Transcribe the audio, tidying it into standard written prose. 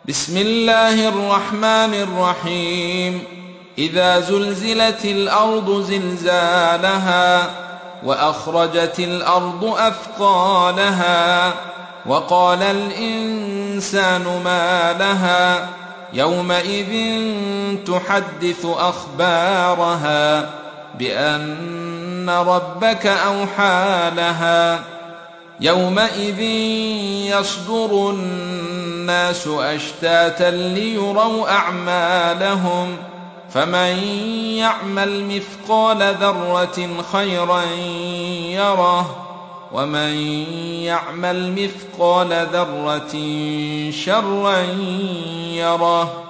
بسم الله الرحمن الرحيم. إذا زلزلت الأرض زلزالها وأخرجت الأرض أثقالها وقال الإنسان ما لها يومئذ تحدث أخبارها بأن ربك أوحى لها يومئذ يصدر الناس أشتاتا ليروا أعمالهم فمن يعمل مثقال ذرة خيرا يره ومن يعمل مثقال ذرة شرا يره.